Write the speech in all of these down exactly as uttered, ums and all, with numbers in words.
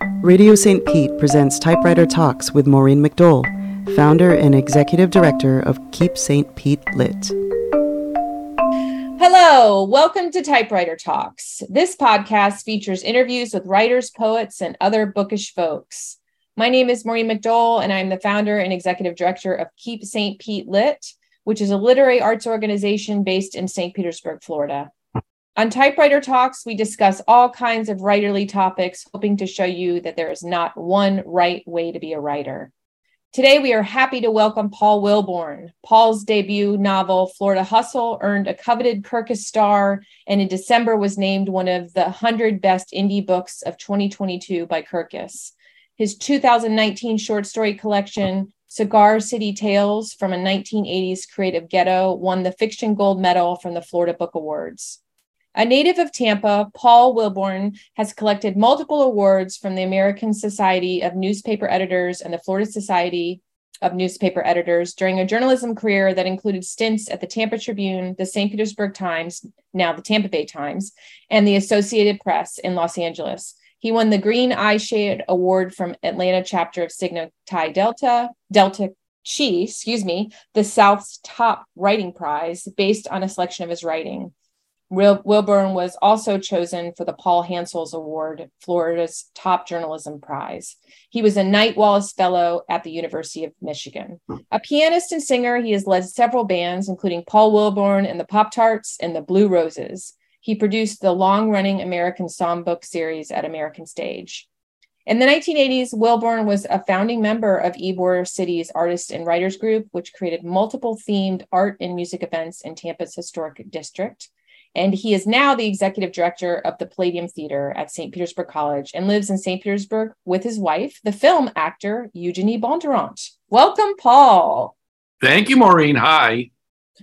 Radio Saint Pete presents Typewriter Talks with Maureen McDole, founder and executive director of Keep Saint Pete Lit. Hello, welcome to Typewriter Talks. This podcast features interviews with writers, poets, and other bookish folks. My name is Maureen McDole, and I'm the founder and executive director of Keep Saint Pete Lit, which is a literary arts organization based in Saint Petersburg, Florida. On Typewriter Talks, we discuss all kinds of writerly topics, hoping to show you that there is not one right way to be a writer. Today, we are happy to welcome Paul Wilborn. Paul's debut novel, Florida Hustle, earned a coveted Kirkus Star, and in December was named one of the one hundred best indie books of twenty twenty-two by Kirkus. His two thousand nineteen short story collection, Cigar City Tales from a nineteen eighties Creative Ghetto, won the Fiction Gold Medal from the Florida Book Awards. A native of Tampa, Paul Wilborn has collected multiple awards from the American Society of Newspaper Editors and the Florida Society of Newspaper Editors during a journalism career that included stints at the Tampa Tribune, the Saint Petersburg Times, now the Tampa Bay Times, and the Associated Press in Los Angeles. He won the Green Eyeshade Award from Atlanta chapter of Sigma Chi Delta, Delta Chi, excuse me, the South's top writing prize based on a selection of his writing. Wilborn was also chosen for the Paul Hansels Award, Florida's top journalism prize. He was a Knight Wallace Fellow at the University of Michigan. A pianist and singer, he has led several bands, including Paul Wilborn and the Pop-Tarts and the Blue Roses. He produced the long-running American Songbook series at American Stage. In the nineteen eighties, Wilborn was a founding member of Ybor City's Artists and Writers Group, which created multiple themed art and music events in Tampa's historic district. And he is now the executive director of the Palladium Theater at Saint Petersburg College and lives in Saint Petersburg with his wife, the film actor Eugenie Bondurant. Welcome, Paul. Thank you, Maureen. Hi.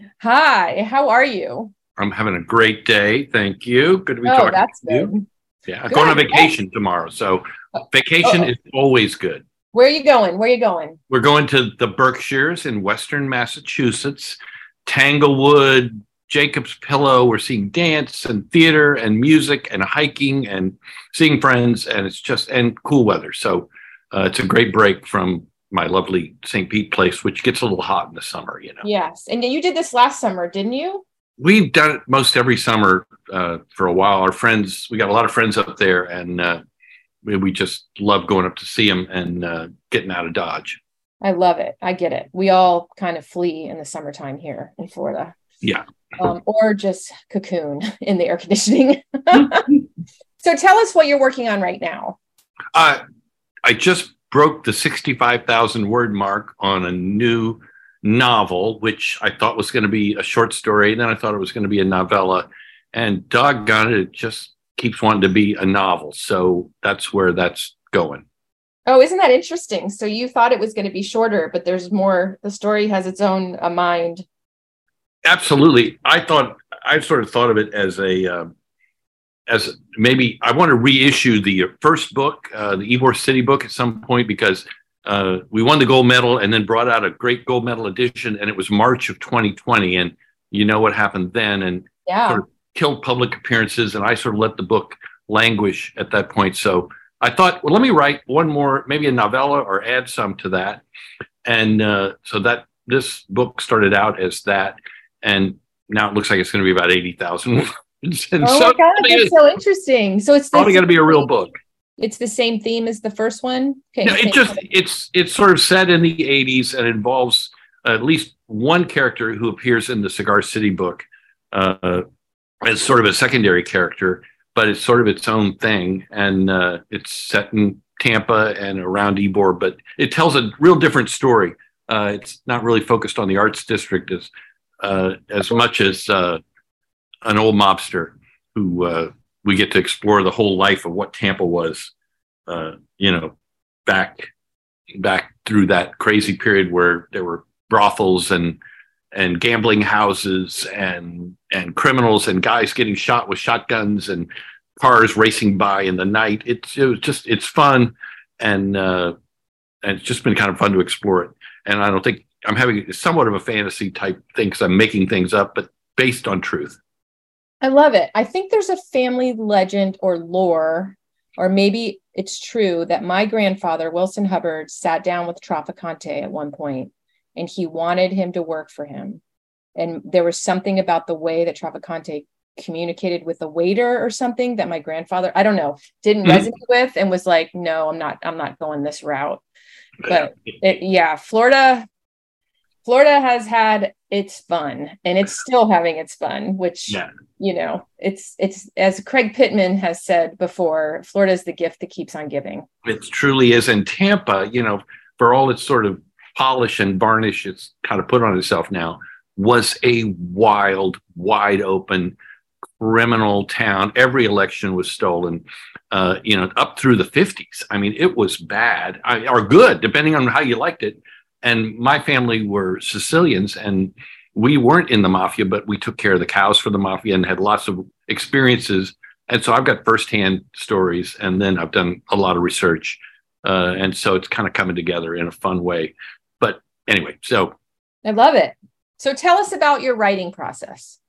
Hi, how are you? I'm having a great day. Thank you. Good to be oh, talking that's to good. you. Yeah, I'm good. going on vacation tomorrow. So vacation Uh-oh. is always good. Where are you going? Where are you going? We're going to the Berkshires in Western Massachusetts, Tanglewood, Jacob's Pillow. We're seeing dance and theater and music and hiking and seeing friends, and it's just and cool weather. So uh, it's a great break from my lovely Saint Pete place, which gets a little hot in the summer, you know. Yes, and you did this last summer, didn't you? We've done it most every summer uh, for a while. Our friends, we got a lot of friends up there, and uh, we, we just love going up to see them and uh, getting out of Dodge. I love it. I get it. We all kind of flee in the summertime here in Florida. Yeah. Um, or just cocoon in the air conditioning. So tell us what you're working on right now. Uh, I just broke the sixty-five thousand word mark on a new novel, which I thought was going to be a short story. And then I thought it was going to be a novella. And doggone it, it just keeps wanting to be a novel. So that's where that's going. Oh, isn't that interesting? So you thought it was going to be shorter, but there's more. The story has its own uh, mind. Absolutely. I thought, I sort of thought of it as a, uh, as maybe I want to reissue the first book, uh, the Ybor City book at some point, because uh, we won the gold medal and then brought out a great gold medal edition. And it was March of twenty twenty. And you know what happened then, and yeah. sort of killed public appearances. And I sort of let the book languish at that point. So I thought, well, let me write one more, maybe a novella or add some to that. And uh, so that this book started out as that. And now it looks like it's going to be about eighty thousand words. And oh so my God, that's so interesting. So it's probably going to be a real book. It's the same theme as the first one? Okay, no, it just, it's it's sort of set in the eighties and involves at least one character who appears in the Cigar City book uh, as sort of a secondary character, but it's sort of its own thing. And uh, it's set in Tampa and around Ybor, but it tells a real different story. Uh, it's not really focused on the arts district as Uh, as much as uh, an old mobster who uh, we get to explore the whole life of what Tampa was, uh, you know, back back through that crazy period where there were brothels and and gambling houses and and criminals and guys getting shot with shotguns and cars racing by in the night. It's it was just it's fun and uh, and it's just been kind of fun to explore it. And I don't think. I'm having somewhat of a fantasy type thing because I'm making things up, but based on truth. I love it. I think there's a family legend or lore Or maybe it's true that my grandfather, Wilson Hubbard, sat down with Trafficante at one point and he wanted him to work for him. And there was something about the way that Trafficante communicated with the waiter or something that my grandfather, I don't know, didn't mm-hmm. resonate with and was like, no, I'm not, I'm not going this route. But it, yeah, Florida, Florida has had its fun and it's still having its fun, which, yeah. you know, it's, it's, as Craig Pittman has said before, Florida is the gift that keeps on giving. It truly is. And Tampa, you know, for all its sort of polish and varnish it's kind of put on itself now, was a wild, wide open criminal town. Every election was stolen, uh, you know, up through the fifties. I mean, it was bad I, or good, depending on how you liked it. And my family were Sicilians and we weren't in the mafia, but we took care of the cows for the mafia and had lots of experiences. And so I've got firsthand stories and then I've done a lot of research. Uh, and so it's kind of coming together in a fun way. But anyway, so. I love it. So tell us about your writing process.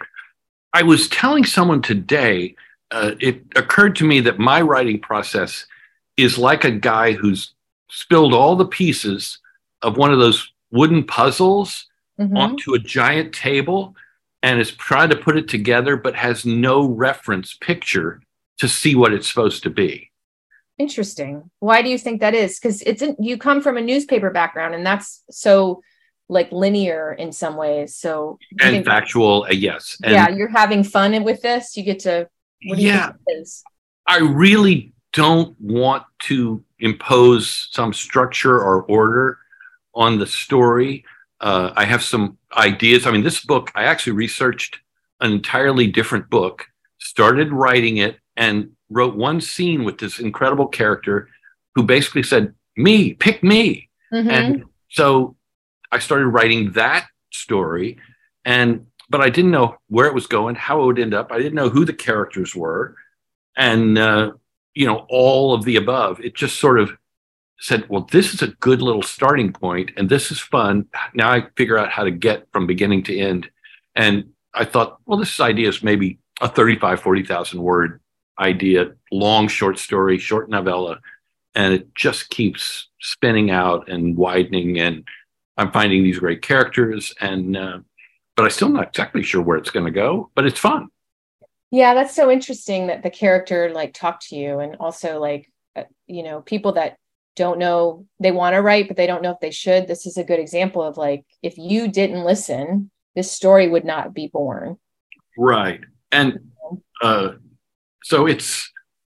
I was telling someone today, uh, it occurred to me that my writing process is like a guy who's spilled all the pieces of one of those wooden puzzles mm-hmm. onto a giant table and is trying to put it together, but has no reference picture to see what it's supposed to be. Interesting. Why do you think that is? Because it's in, you come from a newspaper background and that's so like linear in some ways. So and factual, uh, yes. And yeah, you're having fun with this. You get to. What do you yeah, think it is? I really don't want to impose some structure or order on the story. Uh, I have some ideas. I mean, this book, I actually researched an entirely different book, started writing it, and wrote one scene with this incredible character who basically said, "Me, pick me." Mm-hmm. And so I started writing that story, and but I didn't know where it was going, how it would end up. I didn't know who the characters were, and uh, you know, all of the above. It just sort of said, "Well, this is a good little starting point, and this is fun." Now I figure out how to get from beginning to end, and I thought, well, this idea is maybe a thirty-five, forty thousand word idea, long short story, short novella, and it just keeps spinning out and widening and I'm finding these great characters, and uh, but I'm still not exactly sure where it's going to go, but it's fun. Yeah, that's so interesting that the character like talked to you, and also like, uh, you know, people that don't know, they want to write, but they don't know if they should. This is a good example of like, if you didn't listen, this story would not be born. Right. And uh, so it's,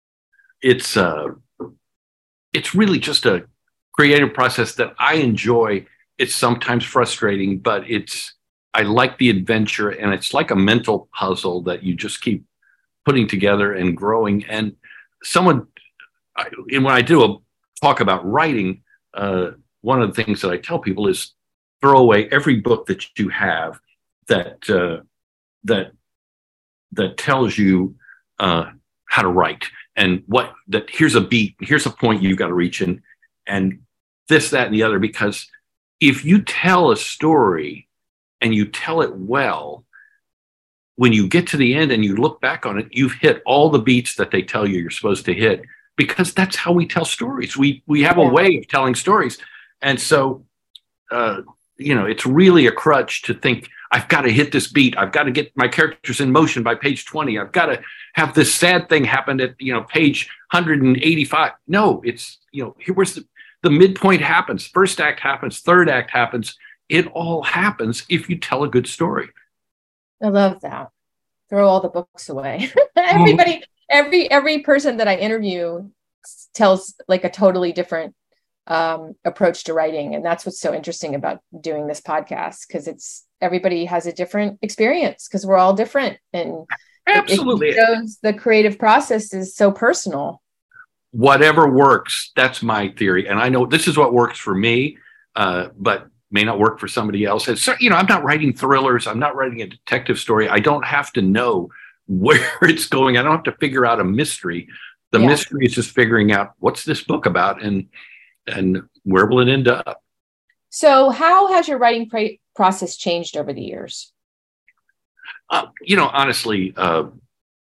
it's, uh, it's really just a creative process that I enjoy. It's sometimes frustrating, but it's, I like the adventure, and it's like a mental puzzle that you just keep putting together and growing. And someone, I, and when I do a talk about writing, uh, one of the things that I tell people is throw away every book that you have that, uh, that, that tells you uh, how to write, and what, that here's a beat, here's a point you've got to reach in, and this, that, and the other. Because if you tell a story and you tell it well, when you get to the end and you look back on it, you've hit all the beats that they tell you you're supposed to hit, because that's how we tell stories. We we have yeah. a way of telling stories. And so, uh, you know, it's really a crutch to think, I've got to hit this beat. I've got to get my characters in motion by page twenty. I've got to have this sad thing happen at, you know, page one hundred eighty-five. No, it's, you know, here where's the, the midpoint happens. First act happens. Third act happens. It all happens if you tell a good story. I love that. Throw all the books away. Everybody, every, every person that I interview tells like a totally different um, approach to writing. And that's what's so interesting about doing this podcast, because it's, everybody has a different experience, because we're all different. And absolutely, it shows the creative process is so personal. Whatever works, that's my theory. And I know this is what works for me, uh, but may not work for somebody else. It's, you know, I'm not writing thrillers. I'm not writing a detective story. I don't have to know where it's going. I don't have to figure out a mystery. The yeah. mystery is just figuring out, what's this book about, and and where will it end up? So how has your writing pra- process changed over the years? Uh, you know, honestly, uh,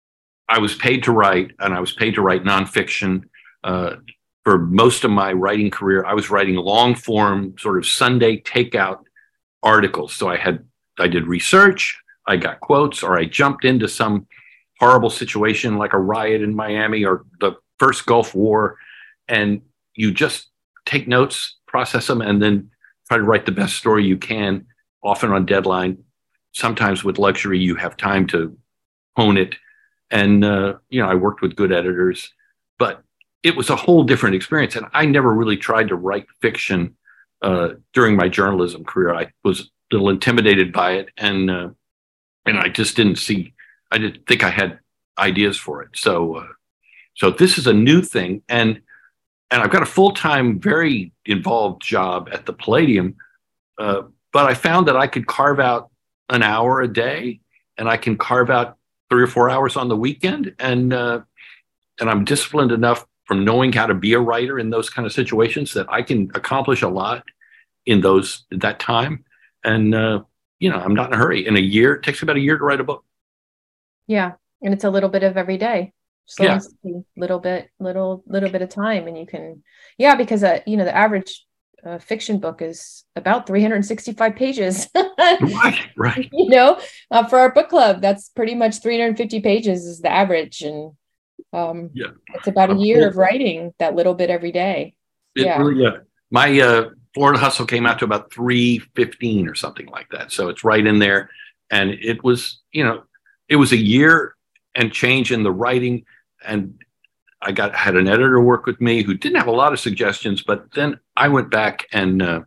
I was paid to write, and I was paid to write nonfiction. Uh, for most of my writing career, I was writing long form, sort of Sunday takeout articles. So I had, I did research, I got quotes, or I jumped into some horrible situation like a riot in Miami or the first Gulf War, and you just take notes, process them, and then try to write the best story you can, often on deadline. Sometimes with luxury, you have time to hone it. And, uh, you know, I worked with good editors, but it was a whole different experience. And I never really tried to write fiction uh, during my journalism career. I was a little intimidated by it. And, uh, and I just didn't see, I didn't think I had ideas for it. So, uh, so this is a new thing. And, and I've got a full-time, very involved job at the Palladium. Uh, but I found that I could carve out an hour a day, and I can carve out three or four hours on the weekend. And, uh, and I'm disciplined enough from knowing how to be a writer in those kind of situations that I can accomplish a lot in those, that time. And, uh, you know, I'm not in a hurry. In a year, it takes about a year to write a book. Yeah. And it's a little bit of every day. So Yeah. little bit, little, little bit of time. And you can, yeah, because, uh, you know, the average uh, fiction book is about three hundred sixty-five pages. Right, right. You know, uh, for our book club, that's pretty much three hundred fifty pages is the average. And um, Yeah. it's about a I'm year cool. of writing that little bit every day. It Yeah. really, yeah. My uh, Florida Hustle came out to about three fifteen or something like that. So it's right in there. And it was, you know, it was a year and change in the writing. And I got had an editor work with me who didn't have a lot of suggestions, but then I went back and uh,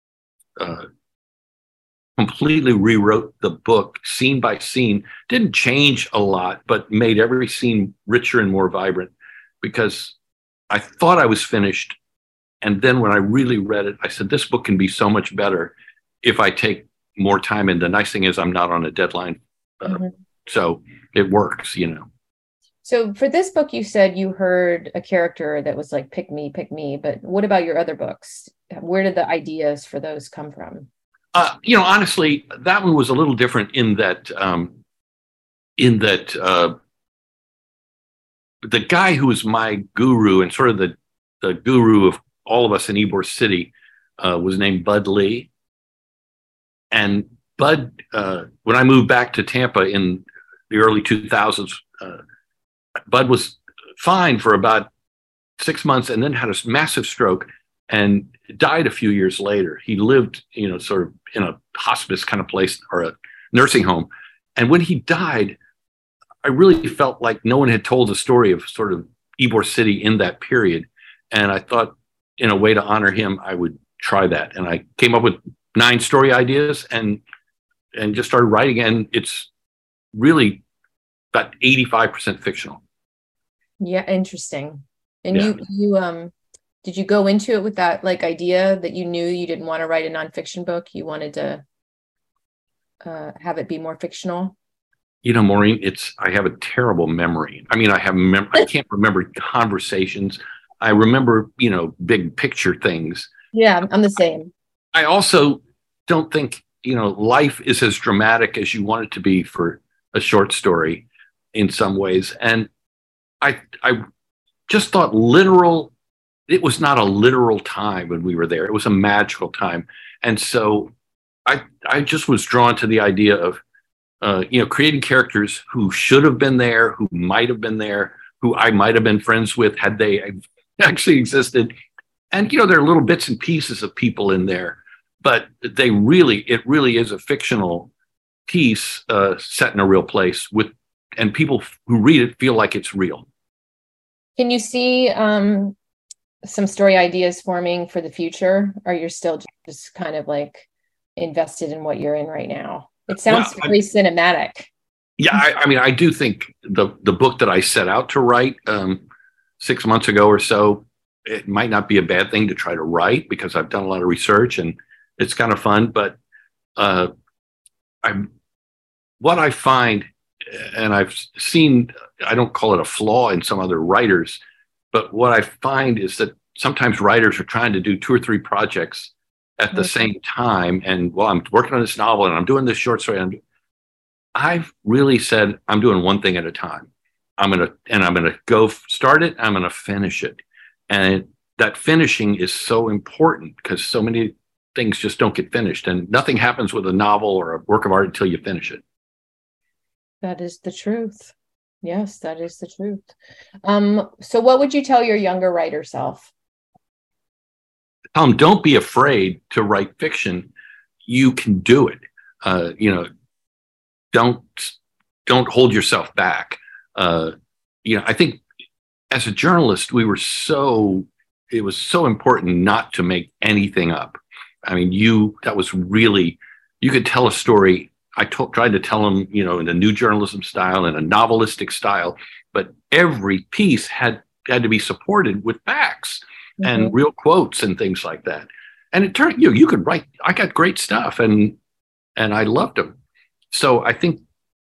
uh, completely rewrote the book scene by scene. Didn't change a lot, but made every scene richer and more vibrant, because I thought I was finished. And then when I really read it, I said, this book can be so much better if I take more time. And the nice thing is I'm not on a deadline. Uh, Mm-hmm. So it works, you know. So for this book, you said you heard a character that was like, pick me, pick me. But what about your other books? Where did the ideas for those come from? Uh, you know, honestly, that one was a little different in that, um, in that uh, the guy who was my guru and sort of the, the guru of all of us in Ybor City uh, was named Bud Lee. And Bud, uh, when I moved back to Tampa in the early two thousands, uh, Bud was fine for about six months and then had a massive stroke and died a few years later. He lived, you know, sort of in a hospice kind of place or a nursing home. And when he died, I really felt like no one had told the story of sort of Ybor City in that period. And I thought, in a way to honor him, I would try that. And I came up with nine story ideas and and just started writing. And it's really about eighty-five percent fictional. Yeah, interesting. And Yeah. you you um did you go into it with that like idea that you knew you didn't want to write a nonfiction book? You wanted to uh, have it be more fictional? You know, Maureen, it's I have a terrible memory. I mean, I have mem- I can't remember conversations. I remember, you know, big picture things. Yeah, I'm, I'm the same. I also don't think, you know, life is as dramatic as you want it to be for a short story in some ways. And I I just thought literal, it was not a literal time when we were there. It was a magical time. And so I I just was drawn to the idea of, uh, you know, creating characters who should have been there, who might have been there, who I might have been friends with had they actually existed. And, you know, there are little bits and pieces of people in there, but they really, it really is a fictional piece uh, set in a real place with, and people who read it feel like it's real. Can you see um, some story ideas forming for the future? Or you're still just kind of like invested in what you're in right now? It sounds Well, very cinematic. Yeah, I, I mean, I do think the the book that I set out to write um, six months ago or so, it might not be a bad thing to try to write because I've done a lot of research and it's kind of fun. But uh, I, what I find, and I've seen, I don't call it a flaw in some other writers, but what I find is that sometimes writers are trying to do two or three projects at the Okay. same time. And well, I'm working on this novel and I'm doing this short story. And I've really said, I'm doing one thing at a time. I'm going to, and I'm going to go start it. I'm going to finish it. And that finishing is so important because so many things just don't get finished, and nothing happens with a novel or a work of art until you finish it. That is the truth. Yes, that is the truth. Um, so what would you tell your younger writer self? Tell them, don't be afraid to write fiction. You can do it. Uh, you know, don't, don't hold yourself back. Uh, you know, I think as a journalist, we were so, it was so important not to make anything up. I mean, you, that was really, you could tell a story. I t- tried to tell them, you know, in a new journalism style and a novelistic style, but every piece had, had to be supported with facts mm-hmm. and real quotes and things like that. And it turned, you know, you could write, I got great stuff and, and I loved them. So I think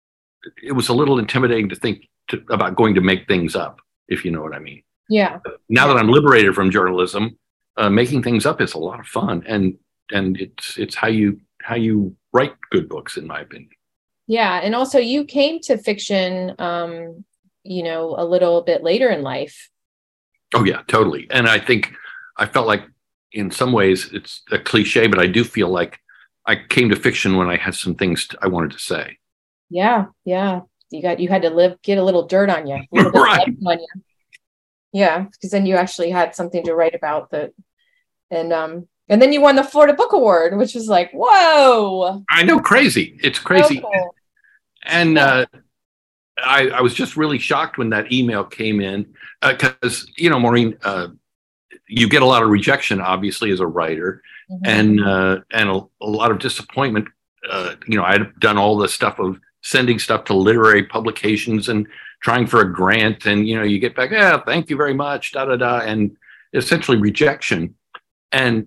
it was a little intimidating to think to, about going to make things up, if you know what I mean. Yeah. Now yeah. that I'm liberated from journalism, uh, making things up is a lot of fun, and and it's it's how you how you write good books, in my opinion. Yeah, and also you came to fiction, um, you know, a little bit later in life. Oh yeah, totally. And I think I felt like, in some ways, it's a cliche, but I do feel like I came to fiction when I had some things I wanted to say. Yeah, yeah. You got you had to live, get a little dirt on you, a little bit right. on you. Yeah, because then you actually had something to write about that, and um, and then you won the Florida Book Award, which was like, whoa! I know, crazy. It's crazy, so cool. and uh, I, I was just really shocked when that email came in because uh, you know, Maureen, uh, you get a lot of rejection, obviously, as a writer, mm-hmm. and uh, and a, a lot of disappointment. Uh, you know, I'd done all the stuff of sending stuff to literary publications and trying for a grant, and you know, you get back, yeah, thank you very much, da da da, and essentially rejection. And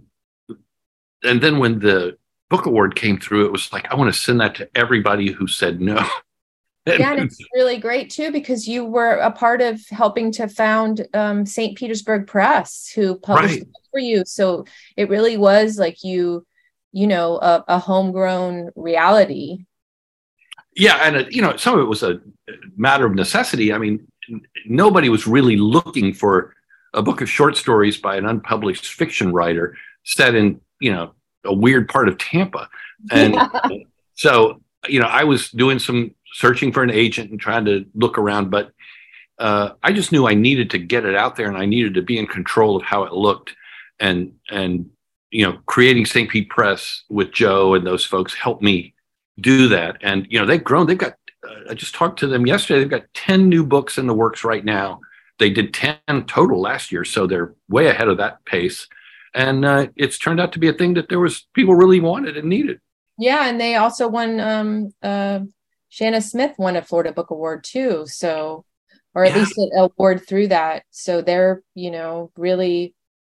and then when the book award came through, it was like, I want to send that to everybody who said no. and, yeah, and it's really great too, because you were a part of helping to found um, Saint Petersburg Press, who published right. the book for you. So it really was like you, you know, a, a homegrown reality. Yeah, and uh, you know, some of it was a matter of necessity. I mean, nobody was really looking for a book of short stories by an unpublished fiction writer set in, you know, a weird part of Tampa. And so, you know, I was doing some searching for an agent and trying to look around, but uh, I just knew I needed to get it out there, and I needed to be in control of how it looked. And, and you know, creating Saint Pete Press with Joe and those folks helped me do that. And you know, they've grown. They've got uh, I just talked to them yesterday. They've got ten new books in the works right now. They did ten total last year, so they're way ahead of that pace, and uh, it's turned out to be a thing that there was people really wanted and needed. Yeah, and they also won um uh Shanna Smith won a Florida Book Award too, so or at yeah. least an award through that. So they're, you know, really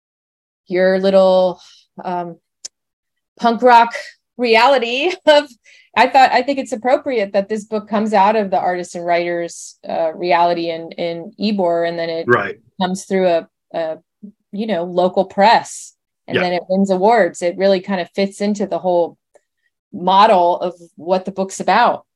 your little um punk rock reality of I thought I think it's appropriate that this book comes out of the artists and writers uh, reality in in Ybor, and then it right. comes through a, a you know local press, and yeah. then it wins awards. It really kind of fits into the whole model of what the book's about.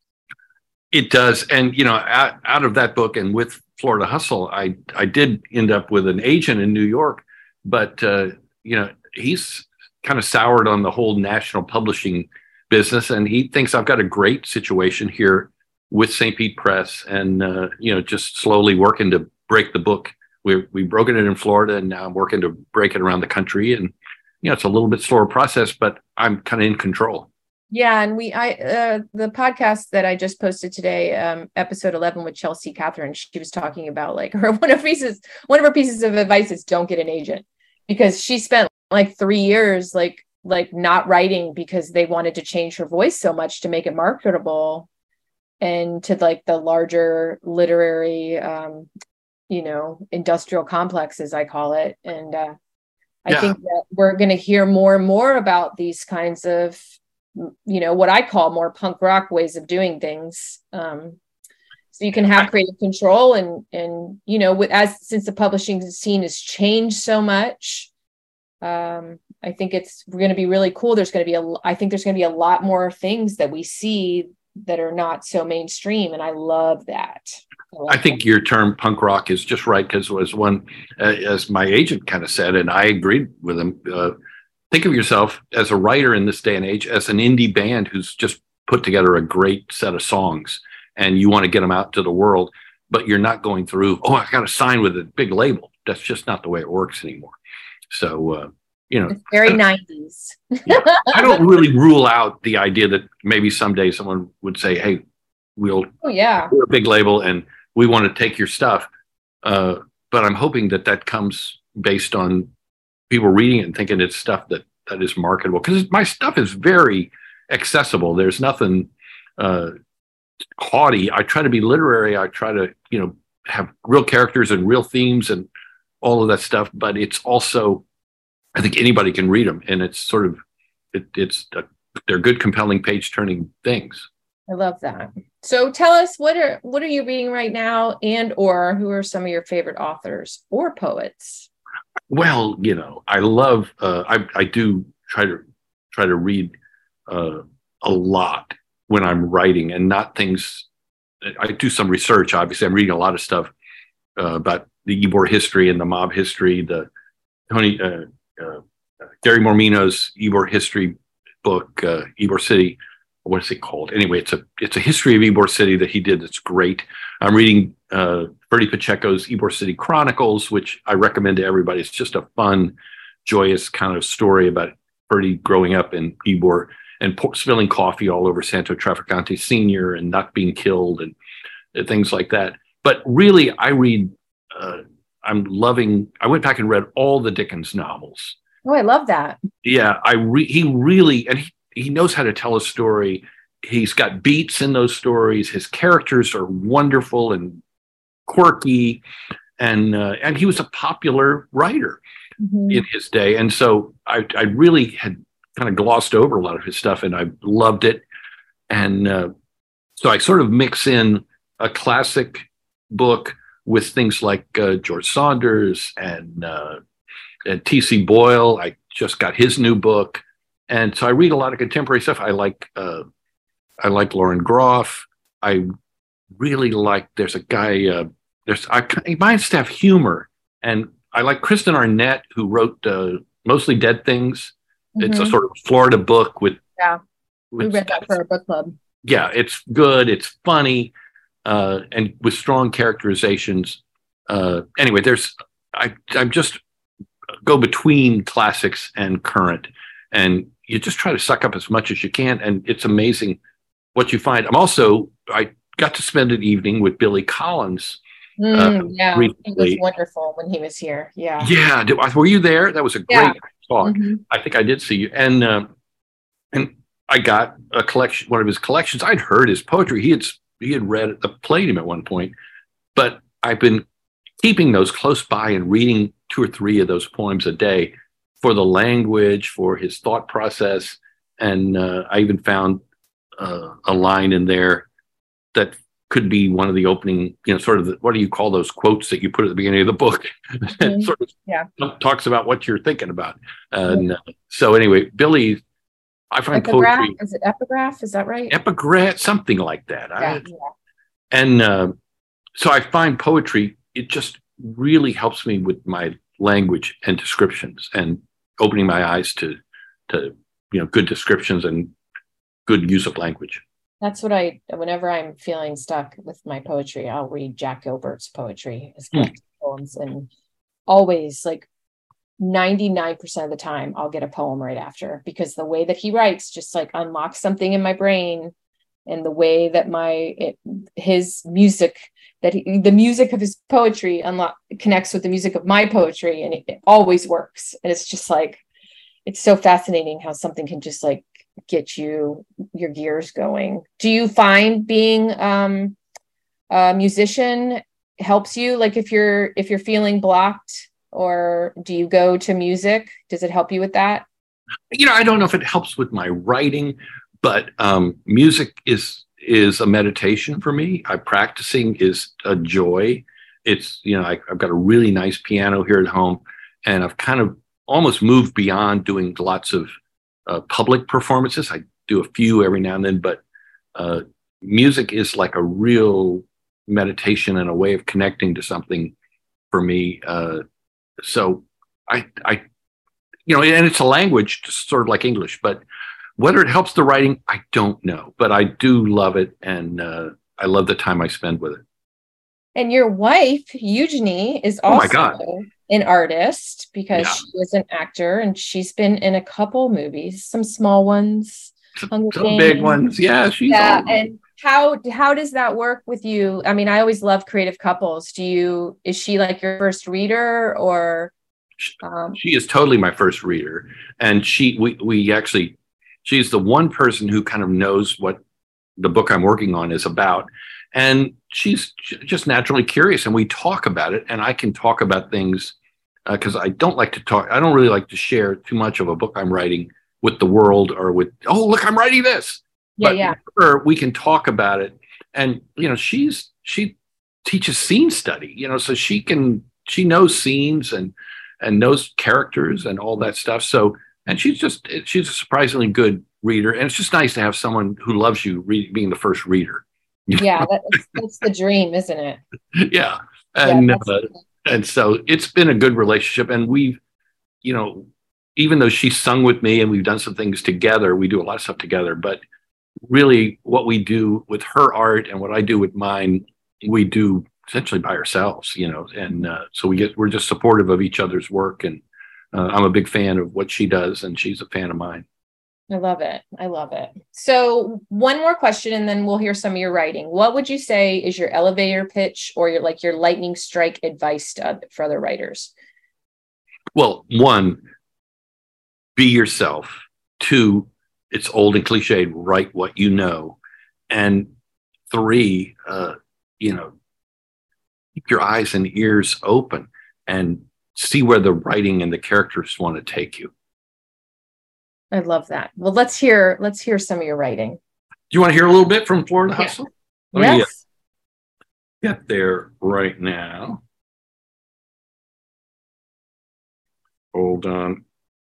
It does, and you know, out, out of that book and with Florida Hustle, I I did end up with an agent in New York, but uh, you know, he's kind of soured on the whole national publishing business, and he thinks I've got a great situation here with Saint Pete Press, and uh, you know, just slowly working to break the book. We we've broken it in Florida, and now I'm working to break it around the country. And you know, it's a little bit slower process, but I'm kind of in control. Yeah, and we I uh, the podcast that I just posted today, um, episode eleven with Chelsea Catherine, she was talking about like her one of pieces one of her pieces of advice is don't get an agent, because she spent like three years like. like not writing because they wanted to change her voice so much to make it marketable and to like the larger literary, um, you know, industrial complex, as I call it. And uh, I yeah. think that we're going to hear more and more about these kinds of, you know, what I call more punk rock ways of doing things. Um, so you can have creative control and, and, you know, with, as since the publishing scene has changed so much, um, I think it's going to be really cool. There's going to be a, I think there's going to be a lot more things that we see that are not so mainstream. And I love that. I think your term punk rock is just right, because it was one, uh, as my agent kind of said, and I agreed with him. Uh, think of yourself as a writer in this day and age as an indie band who's just put together a great set of songs, and you want to get them out to the world, but you're not going through, oh, I got to sign with a big label. That's just not the way it works anymore. So, uh, you know, it's very nineties. Yeah, I don't really rule out the idea that maybe someday someone would say, hey, we'll, oh, yeah, we're a big label and we want to take your stuff. Uh, but I'm hoping that that comes based on people reading it and thinking it's stuff that, that is marketable. Because my stuff is very accessible. There's nothing uh, haughty. I try to be literary. I try to, you know, have real characters and real themes and all of that stuff. But it's also, I think anybody can read them, and it's sort of, it, it's uh, they're good, compelling, page-turning things. I love that. So tell us, what are what are you reading right now, and or who are some of your favorite authors or poets? Well, you know, I love. Uh, I I do try to try to read uh, a lot when I'm writing, and not things. I do some research. Obviously, I'm reading a lot of stuff uh, about the Ybor history and the mob history. The Tony uh, uh, Gary Mormino's Ybor history book, uh, Ybor City. What is it called? Anyway, it's a it's a history of Ybor City that he did. That's great. I'm reading uh, Bertie Pacheco's Ybor City Chronicles, which I recommend to everybody. It's just a fun, joyous kind of story about Bertie growing up in Ybor and pour, spilling coffee all over Santo Trafficante Senior and not being killed and, and things like that. But really, I read. Uh, I'm loving. I went back and read all the Dickens novels. Oh, I love that. Yeah, I re, he really and he. He knows how to tell a story. He's got beats in those stories. His characters are wonderful and quirky, and uh, and he was a popular writer mm-hmm. in his day. And so I, I really had kind of glossed over a lot of his stuff, and I loved it. And uh, so I sort of mix in a classic book with things like uh, George Saunders and, uh, and T C Boyle. I just got his new book. And so I read a lot of contemporary stuff. I like uh, I like Lauren Groff. I really like. There's a guy. Uh, there's I, he minds to have humor, and I like Kristen Arnett, who wrote uh, Mostly Dead Things. Mm-hmm. It's a sort of Florida book with. Yeah, we read that for our book club. Yeah, it's good. It's funny, uh, and with strong characterizations. Uh, anyway, there's I I'm just go between classics and current, and you just try to suck up as much as you can, and it's amazing what you find. I'm also, I got to spend an evening with Billy Collins. Mm, uh, yeah, recently. He was wonderful when he was here. Yeah. Yeah. Did, were you there? That was a great yeah. talk. Mm-hmm. I think I did see you. And uh, and I got a collection, one of his collections. I'd heard his poetry. He had, he had read, uh, played him at one point, but I've been keeping those close by and reading two or three of those poems a day, for the language, for his thought process. And uh, I even found uh, a line in there that could be one of the opening, you know, sort of, the, what do you call those quotes that you put at the beginning of the book? Mm-hmm. sort of yeah. talks about what you're thinking about. And mm-hmm. uh, so anyway, Billy, I find epigraph? poetry. Is it epigraph? Is that right? Epigraph, something like that. Yeah, I, yeah. And uh, so I find poetry, it just really helps me with my language and descriptions, and opening my eyes to, to you know, good descriptions and good use of language. That's what I, whenever I'm feeling stuck with my poetry, I'll read Jack Gilbert's poetry, his mm. poems, and always, like ninety-nine percent of the time, I'll get a poem right after, because the way that he writes just like unlocks something in my brain, and the way that my, it, his music, that he, the music of his poetry unlock connects with the music of my poetry, and it, it always works. And it's just like, it's so fascinating how something can just like get you, your gears going. Do you find being um, a musician helps you? Like if you're, if you're feeling blocked, or do you go to music? Does it help you with that? You know, I don't know if it helps with my writing, but um, music is is a meditation for me. I practicing is a joy. It's, you know, I, I've got a really nice piano here at home, and I've kind of almost moved beyond doing lots of uh, public performances. I do a few every now and then, but uh, music is like a real meditation and a way of connecting to something for me. Uh, so I, I, you know, and it's a language just sort of like English, but whether it helps the writing, I don't know, but I do love it. And uh, I love the time I spend with it. And your wife, Eugenie, is Oh my also God. an artist because Yeah. she was an actor and she's been in a couple movies, some small ones, Hunger Some big Games. ones. Yeah, she's Yeah. all And how how does that work with you? I mean, I always love creative couples. Do you is she like your first reader or um she is totally my first reader. And she we we actually she's the one person who kind of knows what the book I'm working on is about. And she's just naturally curious, and we talk about it. And I can talk about things because uh, I don't like to talk. I don't really like to share too much of a book I'm writing with the world or with, oh, look, I'm writing this. yeah, But yeah. with her, we can talk about it. And, you know, she's, she teaches scene study, you know, so she can, she knows scenes and, and knows characters and all that stuff. So, and she's just, she's a surprisingly good reader. And it's just nice to have someone who loves you read, being the first reader. Yeah, that's, that's the dream, isn't it? Yeah. And, Yeah, uh, and so it's been a good relationship. And we've, you know, even though she's sung with me and we've done some things together, we do a lot of stuff together, but really what we do with her art and what I do with mine, we do essentially by ourselves, you know, and uh, so we get, we're just supportive of each other's work. And uh, I'm a big fan of what she does and she's a fan of mine. I love it. I love it. So one more question and then we'll hear some of your writing. What would you say is your elevator pitch or your like your lightning strike advice to, for other writers? Well, one, be yourself. Two, it's old and cliched, write what you know. And three, uh, you know, keep your eyes and ears open and see where the writing and the characters want to take you. I love that. Well, let's hear, let's hear some of your writing. Do you want to hear a little bit from Florida Yeah. Hustle? Let me, uh, Yes. get there right now. Hold on.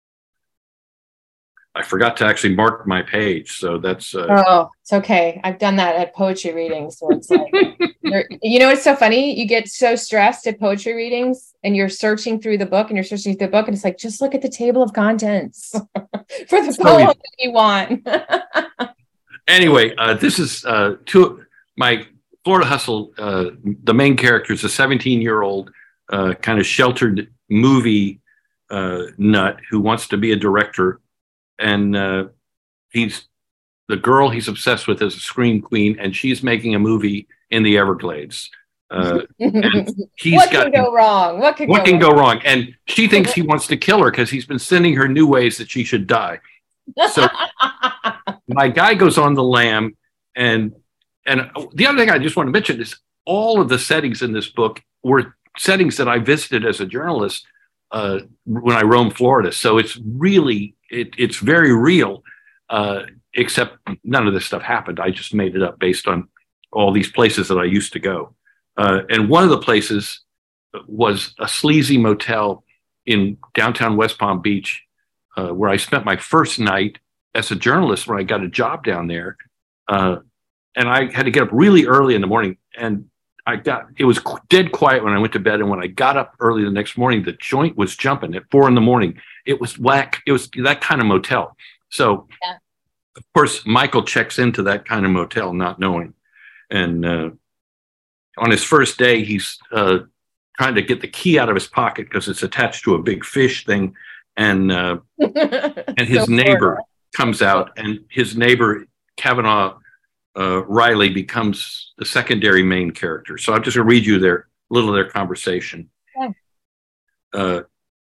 I forgot to actually mark my page, so that's uh, Oh, it's okay. I've done that at poetry readings where it's like, you're, you know, what's so funny? You get so stressed at poetry readings and you're searching through the book and you're searching through the book and it's like, just look at the table of contents for the So poem you- that you want. anyway. Uh, this is uh, two my Florida Hustle. Uh, the main character is a seventeen-year-old uh, kind of sheltered movie uh, nut who wants to be a director, and uh, he's the girl he's obsessed with is a scream queen, and she's making a movie in the Everglades. Uh, he's what got can go wrong? What can what go can wrong? go wrong? And she thinks he wants to kill her because he's been sending her new ways that she should die. So my guy goes on the lam, and and the other thing I just want to mention is all of the settings in this book were settings that I visited as a journalist uh, when I roamed Florida. So it's really it, it's very real, uh, except none of this stuff happened. I just made it up based on all these places that I used to go. Uh, and one of the places was a sleazy motel in downtown West Palm Beach, uh, where I spent my first night as a journalist when I got a job down there. Uh, and I had to get up really early in the morning. And I got, it was dead quiet when I went to bed. And when I got up early the next morning, the joint was jumping at four in the morning. It was whack. It was that kind of motel. So, Yeah. Of course, Michael checks into that kind of motel, not knowing. And uh, on his first day, he's uh, trying to get the key out of his pocket because it's attached to a big fish thing. And uh, and his So neighbor Florida. comes out, and his neighbor, Kavanaugh uh, Riley, becomes the secondary main character. So I'm just going to read you their a little of their conversation. Okay. Uh,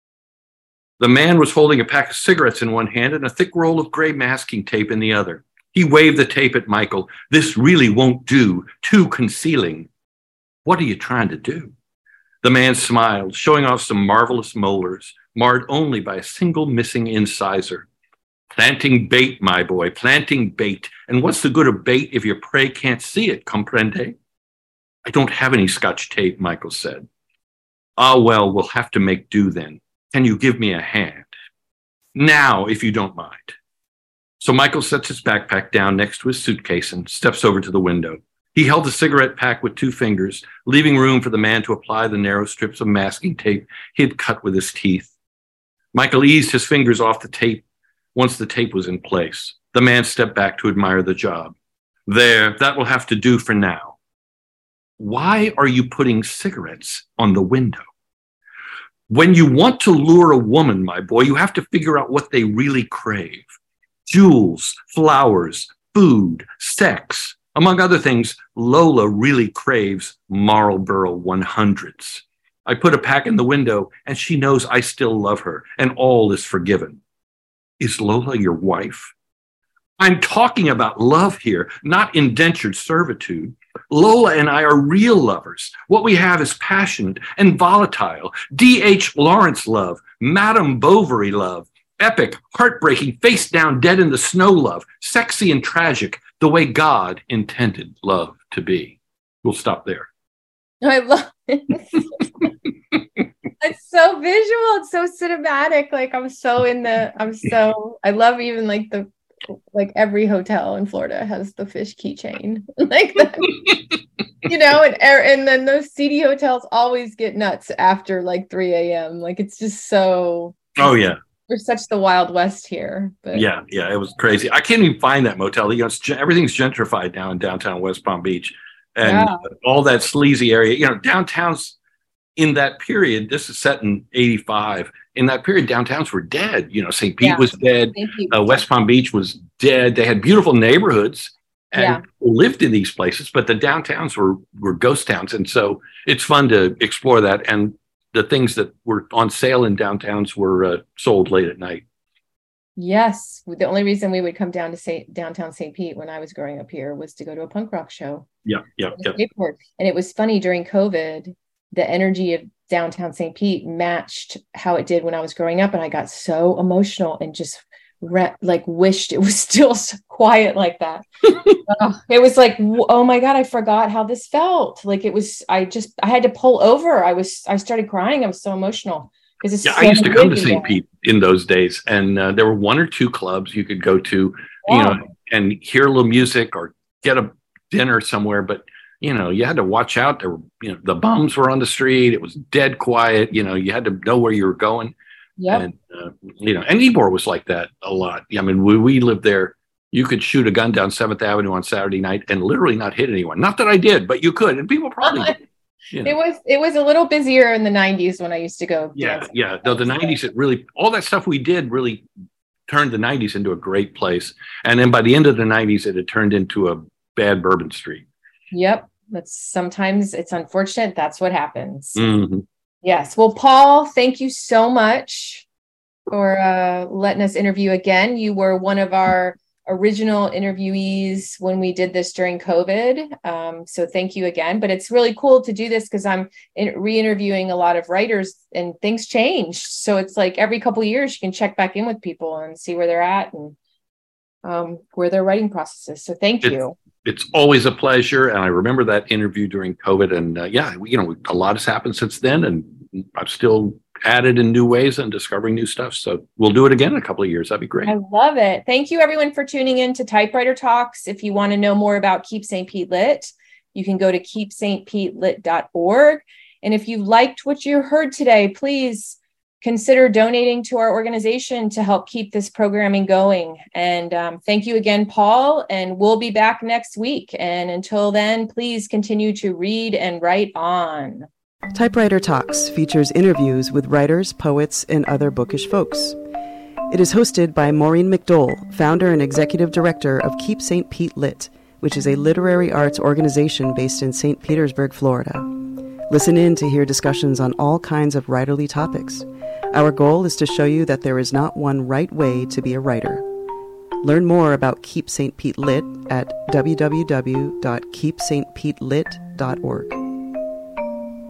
the man was holding a pack of cigarettes in one hand and a thick roll of gray masking tape in the other. He waved the tape at Michael. "This really won't do. Too concealing." "What are you trying to do?" The man smiled, showing off some marvelous molars, marred only by a single missing incisor. "Planting bait, my boy, planting bait. And what's the good of bait if your prey can't see it, comprende?" "I don't have any Scotch tape," Michael said. "Ah, well, we'll have to make do then. Can you give me a hand?" "Now, if you don't mind." So Michael sets his backpack down next to his suitcase and steps over to the window. He held the cigarette pack with two fingers, leaving room for the man to apply the narrow strips of masking tape he had cut with his teeth. Michael eased his fingers off the tape once the tape was in place. The man stepped back to admire the job. There, that will have to do for now. Why are you putting cigarettes on the window? When you want to lure a woman, my boy, you have to figure out what they really crave. Jewels, flowers, food, sex. Among other things, Lola really craves Marlboro one hundreds. I put a pack in the window, and she knows I still love her, and all is forgiven. Is Lola your wife? I'm talking about love here, not indentured servitude. Lola and I are real lovers. What we have is passionate and volatile. D H Lawrence love, Madame Bovary love, epic, heartbreaking, face down, dead in the snow love, sexy and tragic, the way God intended love to be. We'll stop there. I love it. It's so visual. It's so cinematic. Like I'm so in the, I'm so, I love even like the, like every hotel in Florida has the fish keychain. Like that, you know, and, and then those seedy hotels always get nuts after like three a.m. Like it's just so. Oh, yeah. We're such the Wild West here. But yeah, yeah, it was crazy. I can't even find that motel. You know, it's, everything's gentrified now in downtown West Palm Beach, and yeah. all that sleazy area. You know, downtown's in that period. This is set in eighty-five. In that period, downtowns were dead. You know, Saint Pete yeah. was dead. Uh, West Palm Beach was dead. They had beautiful neighborhoods and yeah. people lived in these places, but the downtowns were were ghost towns. And so it's fun to explore that. And the things that were on sale in downtowns were uh, sold late at night. Yes. The only reason we would come down to Saint downtown Saint Pete when I was growing up here was to go to a punk rock show. Yeah. Yeah. yeah. And it was funny during COVID, the energy of downtown Saint Pete matched how it did when I was growing up. And I got so emotional and just re- like wished it was still so quiet like that. uh, it was like, oh my God, I forgot how this felt. Like it was, I just, I had to pull over. I was, I started crying. I was so emotional. It's yeah, so I used to come to Saint Pete in those days, and uh, there were one or two clubs you could go to, yeah. you know, and hear a little music or get a dinner somewhere. But you know, you had to watch out. There were, you know, the bums were on the street. It was dead quiet. You know, you had to know where you were going. Yeah. And uh, you know, and Ybor was like that a lot. I mean, we we lived there. You could shoot a gun down Seventh Avenue on Saturday night and literally not hit anyone. Not that I did, but you could, and people probably did. You know. It was it was a little busier in the nineties when I used to go. Yeah, yeah. Though the nineties, it really all that stuff we did really turned the nineties into a great place. And then by the end of the nineties, it had turned into a bad Bourbon Street. Yep, that's sometimes it's unfortunate. That's what happens. Mm-hmm. Yes. Well, Paul, thank you so much for uh, letting us interview again. You were one of our original interviewees when we did this during COVID. Um, so thank you again. But it's really cool to do this because I'm in, re-interviewing a lot of writers and things change. So it's like every couple of years you can check back in with people and see where they're at and um, where their writing process is. So thank it's, you. It's always a pleasure. And I remember that interview during COVID. And uh, yeah, you know, a lot has happened since then. And I've still added in new ways and discovering new stuff. So we'll do it again in a couple of years. That'd be great. I love it. Thank you everyone for tuning in to Typewriter Talks. If you want to know more about Keep Saint Pete Lit, you can go to keep st pete lit dot org. And if you liked what you heard today, please consider donating to our organization to help keep this programming going. And um, thank you again, Paul, and we'll be back next week. And until then, please continue to read and write on. Typewriter Talks features interviews with writers, poets, and other bookish folks. It is hosted by Maureen McDole, founder and executive director of Keep Saint Pete Lit, which is a literary arts organization based in Saint Petersburg, Florida. Listen in to hear discussions on all kinds of writerly topics. Our goal is to show you that there is not one right way to be a writer. Learn more about Keep Saint Pete Lit at w w w dot keep st pete lit dot org.